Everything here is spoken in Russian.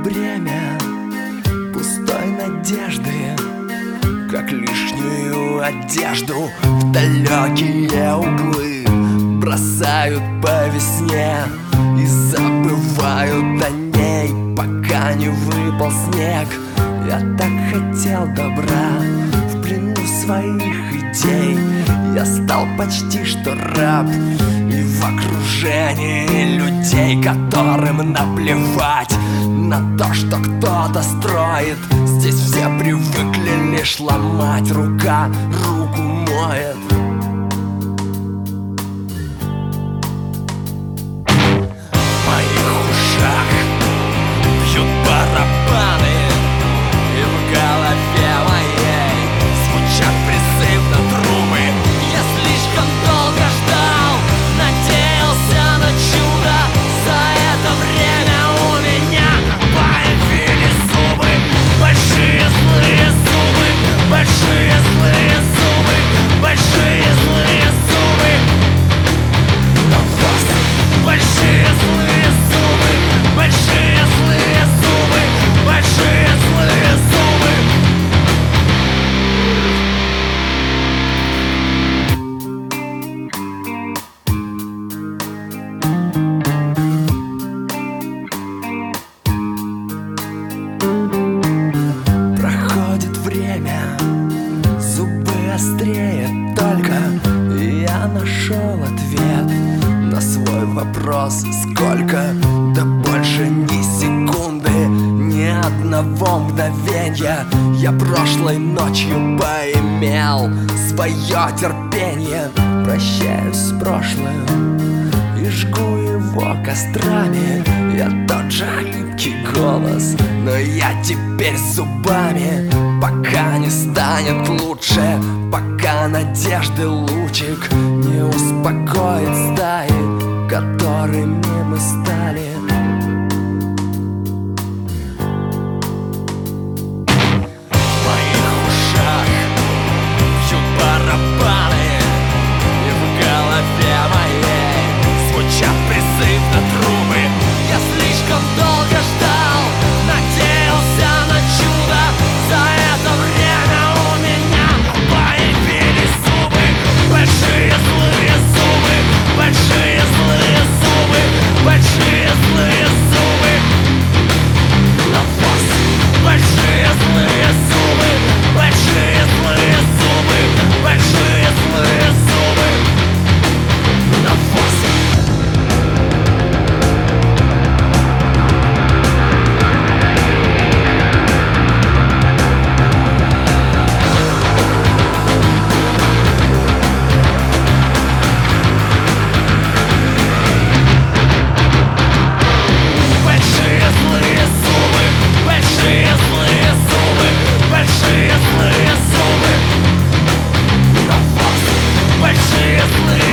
бремя пустой надежды, как лишнюю одежду в далекие углы бросают по весне и забывают о ней, пока не выпал снег. Я так хотел добра в плену своих идей. Я стал почти что раб, и в окружении людей, которым наплевать на то, что кто-то строит. Здесь все привыкли лишь ломать, рука руку моет. В моих ушах бьют барабаны, и в голове моей звучат призывно трубы. Я слишком долго ждал, надеялся на чудо. За это время у меня появились зубы, большие злые зубы, большие злые зубы, большие злые зубы. На вас большие злые зубы, большие злые зубы, большие злые зубы. Проходит время, зубы острее только, и я нашел ответ на свой вопрос: сколько? Да больше ни секунды, ни одного мгновенья. Я прошлой ночью поимел свое терпение. Прощаюсь с прошлым и жгу его кострами. Я тот же хлипкий голос, но я теперь зубами. Пока не станет лучше, пока надежды лучик не успокоит стаи, которыми мы стали. В моих ушах бьют барабаны, и в голове моей звучат призывно трубы. Я слишком долго ждал, надеялся на чудо. За это время у меня появились зубы, большие злые зубы, большие злые зубы, большие злые зубы. На вас большие злые зубы, большие злые зубы, большие злые зубы. На вас. Большие злые зубы, большие злые зубы, большие злые зубы. На вас большие злые